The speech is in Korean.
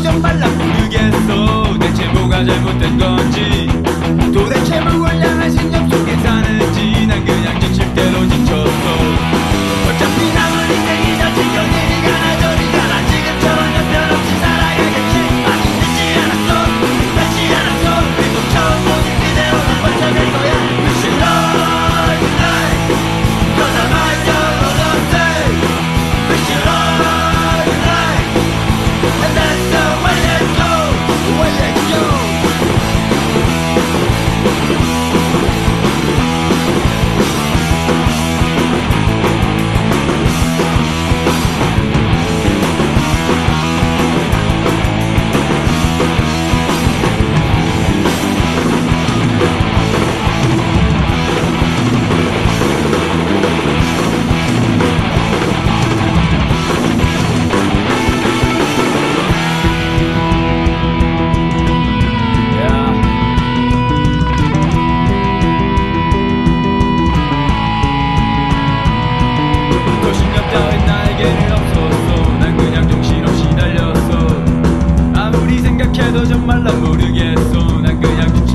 정말 난 모르겠어. 대체 뭐가 잘못된 건지, 도대체 뭘 향한 신념 속에 사는지 난 그냥 지칠대로 지쳤어. 어차피 남은 인생이자 지겨운 일이 가나 저리 가나 지금처럼 여편없이 살아야겠지. 아직 늦지 않았어, 늦지 않았어. 그리고 처음 보는 그대로만 버텨낼 거야. We should run tonight, cause I might go all day. We should run tonight, and that's the way it goes, the way it goes. 도신력 따윈 나에게는 없었어. 난 그냥 정신없이 달렸어. 아무리 생각해도 정말 난 모르겠어. 난 그냥